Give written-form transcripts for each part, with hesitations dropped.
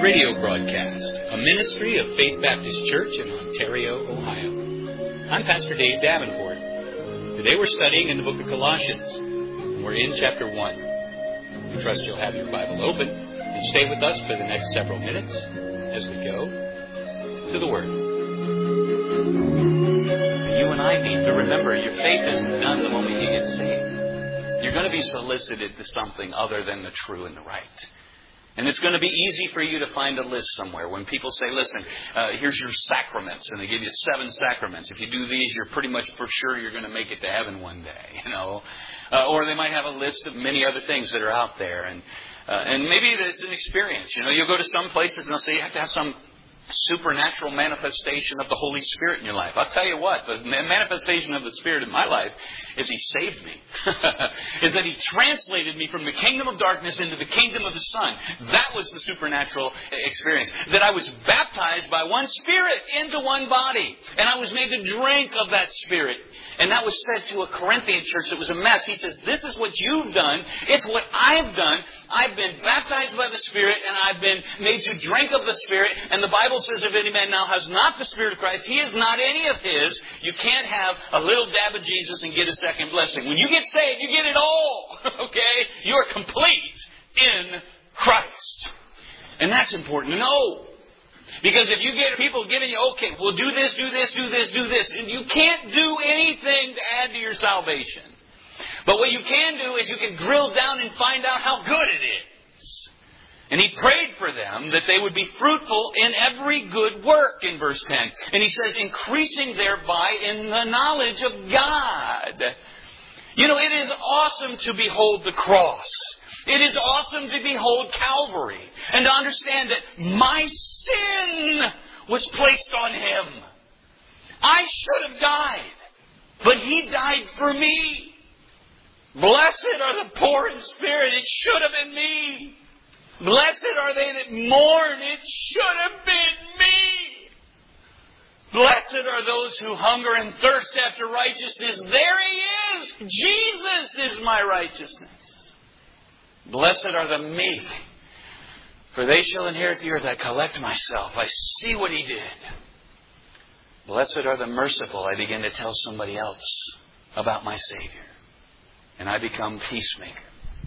radio broadcast, a ministry of Faith Baptist Church in Ontario, Ohio. I'm Pastor Dave Davenport. Today we're studying in the book of Colossians, and we're in chapter 1. We trust you'll have your Bible open and stay with us for the next several minutes as we go to the Word. You and I need to remember your faith isn't done the moment you get saved. You're going to be solicited to something other than the true and the right. And it's going to be easy for you to find a list somewhere. When people say, listen, here's your sacraments, and they give you 7 sacraments. If you do these, you're pretty much for sure you're going to make it to heaven one day, you know. Or they might have a list of many other things that are out there. And maybe it's an experience. You know, you'll go to some places and they'll say you have to have some supernatural manifestation of the Holy Spirit in your life. I'll tell you what, the manifestation of the Spirit in my life is He saved me. Is that He translated me from the kingdom of darkness into the kingdom of the Son. That was the supernatural experience. That I was baptized by one Spirit into one body. And I was made to drink of that Spirit. And that was said to a Corinthian church that was a mess. He says, this is what you've done. It's what I've done. I've been baptized by the Spirit and I've been made to drink of the Spirit. And the Bible says if any man now has not the Spirit of Christ, he is not any of His. You can't have a little dab of Jesus and get a second blessing. When you get saved, you get it all. Okay? You are complete in Christ. And that's important to know. Because if you get people giving you, okay, well do this, do this, do this, do this. And you can't do anything to add to your salvation. But what you can do is you can drill down and find out how good it is. And He prayed for them that they would be fruitful in every good work in verse 10. And He says, increasing thereby in the knowledge of God. You know, it is awesome to behold the cross. It is awesome to behold Calvary. And to understand that my sin was placed on Him. I should have died. But He died for me. Blessed are the poor in spirit. It should have been me. Blessed are they that mourn. It should have been me. Blessed are those who hunger and thirst after righteousness. There He is. Jesus is my righteousness. Blessed are the meek, for they shall inherit the earth. I collect myself. I see what He did. Blessed are the merciful. I begin to tell somebody else about my Savior. And I become peacemaker.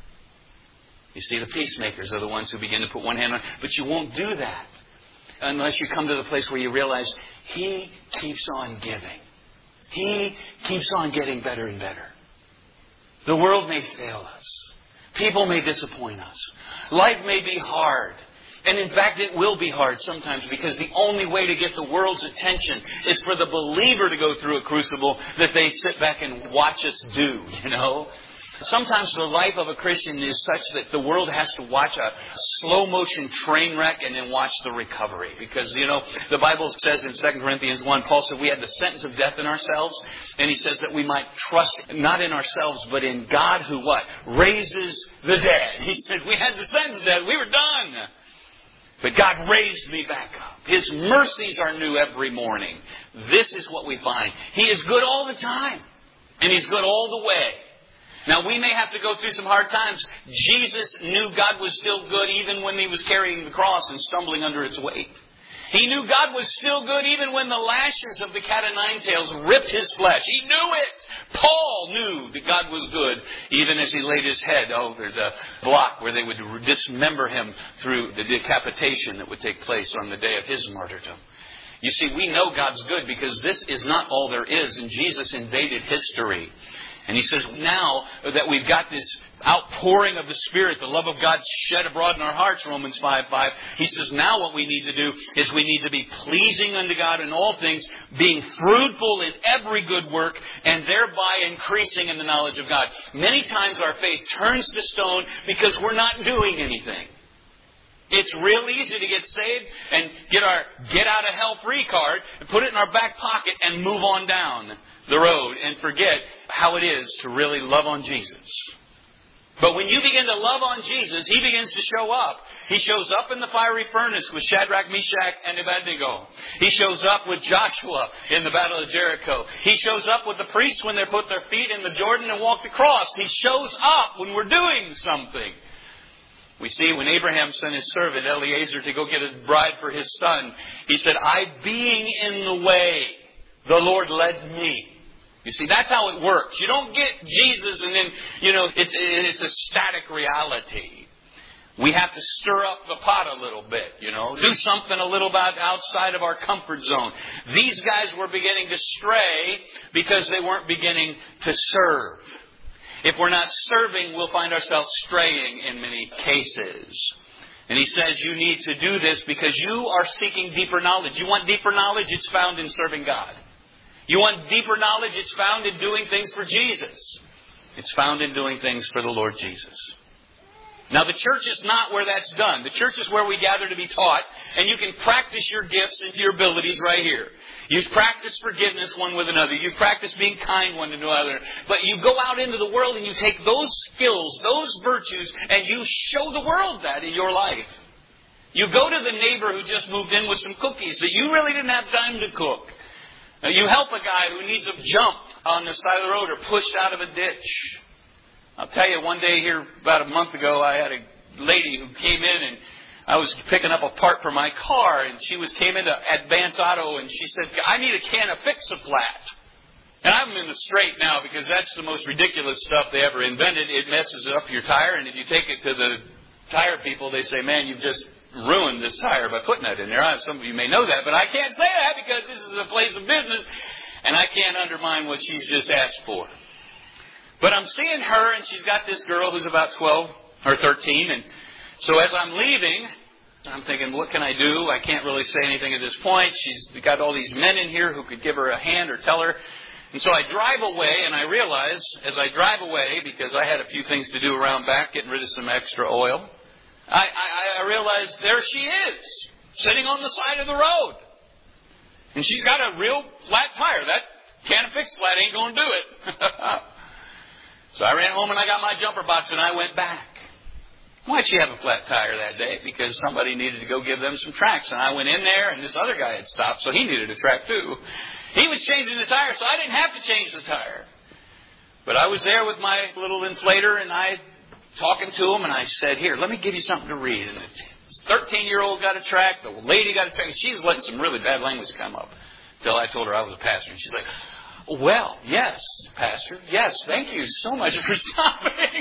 You see, the peacemakers are the ones who begin to put one hand on. But you won't do that unless you come to the place where you realize He keeps on giving. He keeps on getting better and better. The world may fail us. People may disappoint us. Life may be hard. And in fact, it will be hard sometimes because the only way to get the world's attention is for the believer to go through a crucible that they sit back and watch us do, you know. Sometimes the life of a Christian is such that the world has to watch a slow motion train wreck and then watch the recovery. Because, you know, the Bible says in 2 Corinthians 1, Paul said we had the sentence of death in ourselves. And he says that we might trust not in ourselves, but in God who what? Raises the dead. He said we had the sentence of death. We were done. But God raised me back up. His mercies are new every morning. This is what we find. He is good all the time. And He's good all the way. Now, we may have to go through some hard times. Jesus knew God was still good even when He was carrying the cross and stumbling under its weight. He knew God was still good even when the lashes of the cat o' nine tails ripped His flesh. He knew it. Paul knew that God was good even as he laid his head over the block where they would dismember him through the decapitation that would take place on the day of his martyrdom. You see, we know God's good because this is not all there is, and Jesus invaded history. And He says, now that we've got this outpouring of the Spirit, the love of God shed abroad in our hearts, Romans 5:5, He says, now what we need to do is we need to be pleasing unto God in all things, being fruitful in every good work, and thereby increasing in the knowledge of God. Many times our faith turns to stone because we're not doing anything. It's real easy to get saved and get our get out of hell free card and put it in our back pocket and move on down the road and forget how it is to really love on Jesus. But when you begin to love on Jesus, He begins to show up. He shows up in the fiery furnace with Shadrach, Meshach, and Abednego. He shows up with Joshua in the battle of Jericho. He shows up with the priests when they put their feet in the Jordan and walked across. He shows up when we're doing something. We see when Abraham sent his servant Eliezer to go get his bride for his son, he said, I being in the way, the Lord led me. You see, that's how it works. You don't get Jesus and then, it's a static reality. We have to stir up the pot a little bit, do something a little bit outside of our comfort zone. These guys were beginning to stray because they weren't beginning to serve. If we're not serving, we'll find ourselves straying in many cases. And he says you need to do this because you are seeking deeper knowledge. You want deeper knowledge? It's found in serving God. You want deeper knowledge? It's found in doing things for Jesus. It's found in doing things for the Lord Jesus. Now, the church is not where that's done. The church is where we gather to be taught, and you can practice your gifts and your abilities right here. You practice forgiveness one with another. You practice being kind one to another. But you go out into the world and you take those skills, those virtues, and you show the world that in your life. You go to the neighbor who just moved in with some cookies that you really didn't have time to cook. You help a guy who needs a jump on the side of the road or pushed out of a ditch. I'll tell you, one day here about a month ago, I had a lady who came in and I was picking up a part for my car, and she came into Advance Auto and she said, I need a can of Fix-A-Flat. And I'm in the straight now because that's the most ridiculous stuff they ever invented. It messes up your tire, and if you take it to the tire people, they say, man, you've just ruined this tire by putting that in there. Some of you may know that, but I can't say that because this is a place of business, and I can't undermine what she's just asked for. But I'm seeing her, and she's got this girl who's about 12 or 13. And so as I'm leaving, I'm thinking, what can I do? I can't really say anything at this point. She's got all these men in here who could give her a hand or tell her. And so I drive away, and I realize as I drive away, because I had a few things to do around back, getting rid of some extra oil, I realize there she is, sitting on the side of the road. And she's got a real flat tire. That can of Fix-A-Flat ain't going to do it. So I ran home and I got my jumper box and I went back. Why'd she have a flat tire that day? Because somebody needed to go give them some tracks. And I went in there and this other guy had stopped, so he needed a track too. He was changing the tire, so I didn't have to change the tire. But I was there with my little inflator and I talking to him, and I said, here, let me give you something to read. And the 13-year-old got a track, the lady got a track. She's letting some really bad language come up until I told her I was a pastor. And she's like, well, yes, Pastor. Yes, thank you so much for stopping.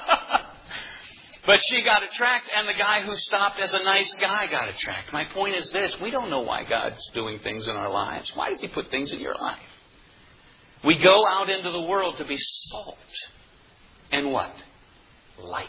But she got a tract, and the guy who stopped as a nice guy got a tract. My point is this. We don't know why God's doing things in our lives. Why does He put things in your life? We go out into the world to be salt. And what? Light.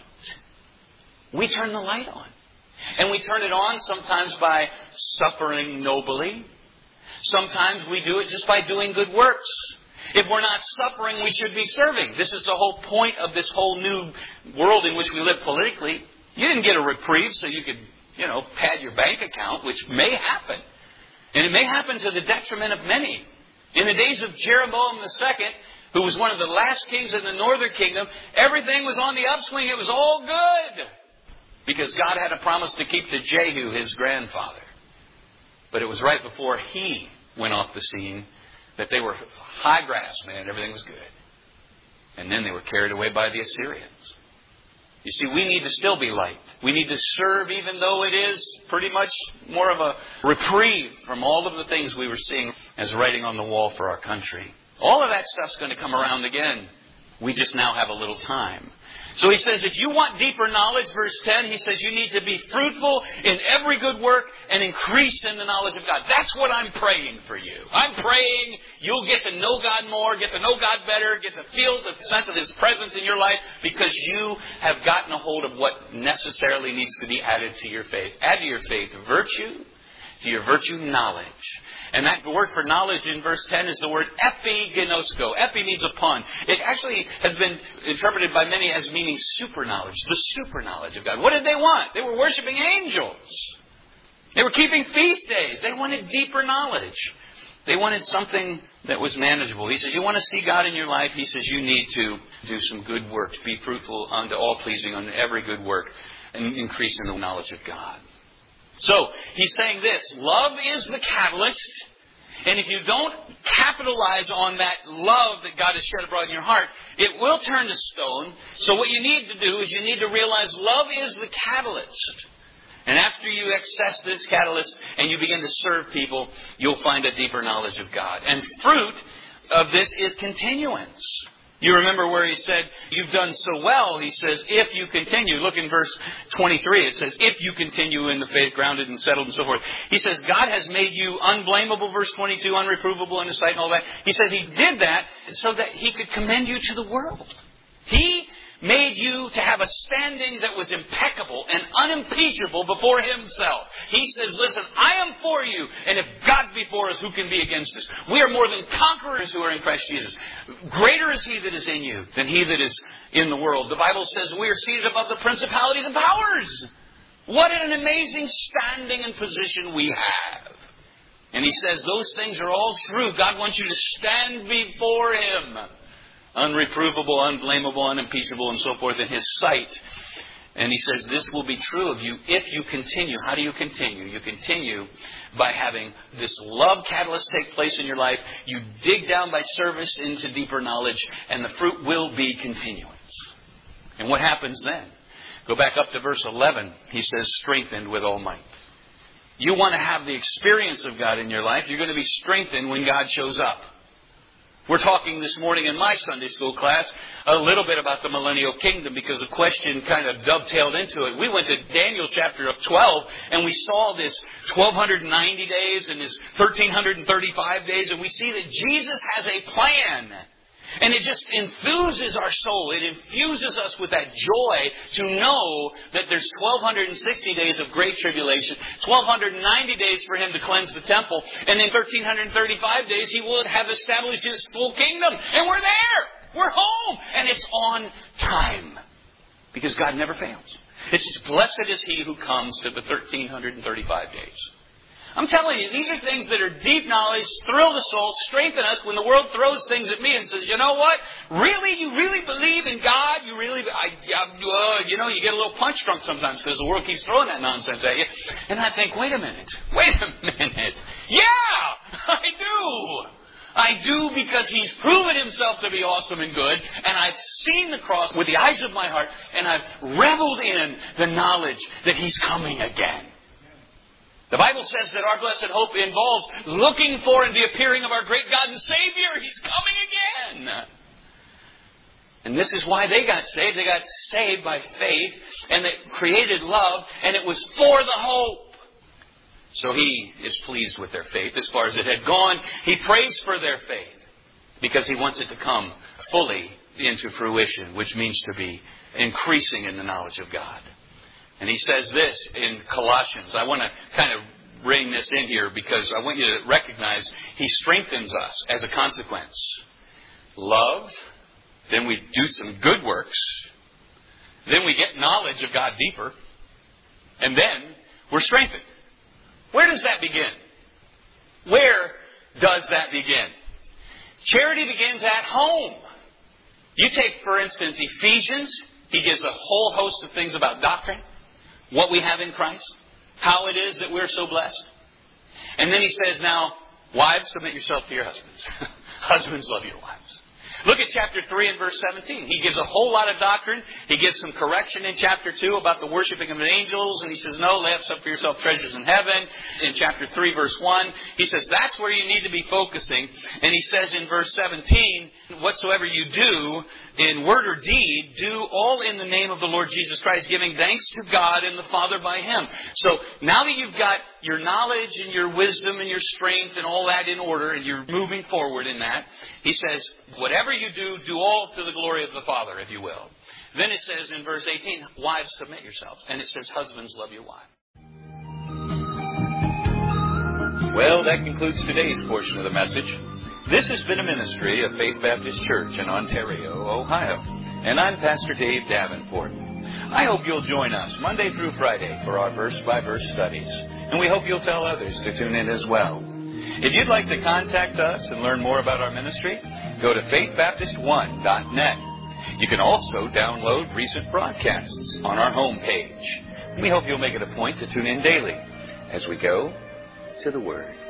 We turn the light on. And we turn it on sometimes by suffering nobly. Sometimes we do it just by doing good works. If we're not suffering, we should be serving. This is the whole point of this whole new world in which we live politically. You didn't get a reprieve so you could, pad your bank account, which may happen. And it may happen to the detriment of many. In the days of Jeroboam II, who was one of the last kings in the northern kingdom, everything was on the upswing. It was all good. Because God had a promise to keep to Jehu, his grandfather. But it was right before he went off the scene that they were high grass, man. Everything was good. And then they were carried away by the Assyrians. You see, we need to still be light. We need to serve even though it is pretty much more of a reprieve from all of the things we were seeing as writing on the wall for our country. All of that stuff's going to come around again. We just now have a little time. So he says, if you want deeper knowledge, verse 10, he says you need to be fruitful in every good work and increase in the knowledge of God. That's what I'm praying for you. I'm praying you'll get to know God more, get to know God better, get to feel the sense of His presence in your life because you have gotten a hold of what necessarily needs to be added to your faith. Add to your faith virtue, to your virtue knowledge. And that word for knowledge in verse 10 is the word epigenosko. Epi means upon. It actually has been interpreted by many as meaning super knowledge, the super knowledge of God. What did they want? They were worshiping angels. They were keeping feast days. They wanted deeper knowledge. They wanted something that was manageable. He says, you want to see God in your life? He says, you need to do some good works. Be fruitful unto all pleasing, unto every good work, and increase in the knowledge of God. So, he's saying this, love is the catalyst, And if you don't capitalize on that love that God has shed abroad in your heart, it will turn to stone. So what you need to do is you need to realize love is the catalyst. And after you access this catalyst and you begin to serve people, you'll find a deeper knowledge of God. And fruit of this is continuance. You remember where he said, you've done so well, he says, if you continue. Look in verse 23, it says, if you continue in the faith, grounded and settled and so forth. He says, God has made you unblameable, verse 22, unreprovable in his sight and all that. He says he did that so that he could commend you to the world. He made you to have a standing that was impeccable and unimpeachable before himself. He says, listen, I am for you, and if God be for us, who can be against us? We are more than conquerors who are in Christ Jesus. Greater is he that is in you than he that is in the world. The Bible says we are seated above the principalities and powers. What an amazing standing and position we have. And he says those things are all true. God wants you to stand before him. Unreprovable, unblameable, unimpeachable, and so forth in his sight. And he says this will be true of you if you continue. How do you continue? You continue by having this love catalyst take place in your life. You dig down by service into deeper knowledge, and the fruit will be continuance. And what happens then? Go back up to verse 11. He says, strengthened with all might. You want to have the experience of God in your life. You're going to be strengthened when God shows up. We're talking this morning in my Sunday school class a little bit about the millennial kingdom because the question kind of dovetailed into it. We went to Daniel chapter 12 and we saw this 1,290 days and this 1,335 days, and we see that Jesus has a plan. And it just enthuses our soul. It infuses us with that joy to know that there's 1,260 days of great tribulation, 1,290 days for him to cleanse the temple, and in 1,335 days he will have established his full kingdom. And we're there! We're home! And it's on time. Because God never fails. It's just blessed is he who comes to the 1,335 days. I'm telling you, these are things that are deep knowledge, thrill the soul, strengthen us when the world throws things at me and says, you know what? Really? You really believe in God? You really, you get a little punch drunk sometimes because the world keeps throwing that nonsense at you. And I think, wait a minute. Yeah, I do because he's proven himself to be awesome and good, and I've seen the cross with the eyes of my heart, and I've reveled in the knowledge that he's coming again. The Bible says that our blessed hope involves looking for and the appearing of our great God and Savior. He's coming again. And this is why they got saved. They got saved by faith, and it created love, and it was for the hope. So he is pleased with their faith as far as it had gone. He prays for their faith because he wants it to come fully into fruition, which means to be increasing in the knowledge of God. And he says this in Colossians. I want to kind of bring this in here because I want you to recognize he strengthens us as a consequence. Love, then we do some good works, then we get knowledge of God deeper, and then we're strengthened. Where does that begin? Where does that begin? Charity begins at home. You take, for instance, Ephesians. He gives a whole host of things about doctrine. What we have in Christ. How it is that we're so blessed. And then he says, now, wives, submit yourself to your husbands. Husbands, love your wives. Look at chapter 3 and verse 17. He gives a whole lot of doctrine. He gives some correction in chapter 2 about the worshiping of the angels. And he says, no, lay up for yourself treasures in heaven. In chapter 3, verse 1, he says, that's where you need to be focusing. And he says in verse 17, whatsoever you do, in word or deed, do all in the name of the Lord Jesus Christ, giving thanks to God and the Father by him. So now that you've got your knowledge and your wisdom and your strength and all that in order, and you're moving forward in that, he says, whatever you do, do all to the glory of the Father, if you will. Then it says in verse 18, wives, submit yourselves. And it says, husbands, love your wives. Well, that concludes today's portion of the message. This has been a ministry of Faith Baptist Church in Ontario, Ohio. And I'm Pastor Dave Davenport. I hope you'll join us Monday through Friday for our verse-by-verse studies. And we hope you'll tell others to tune in as well. If you'd like to contact us and learn more about our ministry, go to faithbaptist1.net. You can also download recent broadcasts on our homepage. We hope you'll make it a point to tune in daily as we go to the Word.